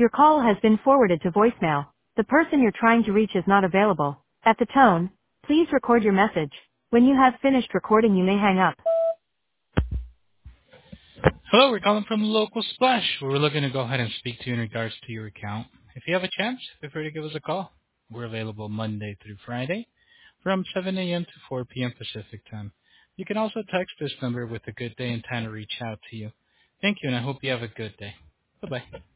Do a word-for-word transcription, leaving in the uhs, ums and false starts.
Your call has been forwarded to voicemail. The person you're trying to reach is not available. At the tone, please record your message. When you have finished recording, you may hang up. Hello, we're calling from Local Splash. We're looking to go ahead and speak to you in regards to your account. If you have a chance, feel free to give us a call. We're available Monday through Friday from seven a.m. to four p.m. Pacific time. You can also text this number with a good day and time to reach out to you. Thank you, and I hope you have a good day. Bye-bye.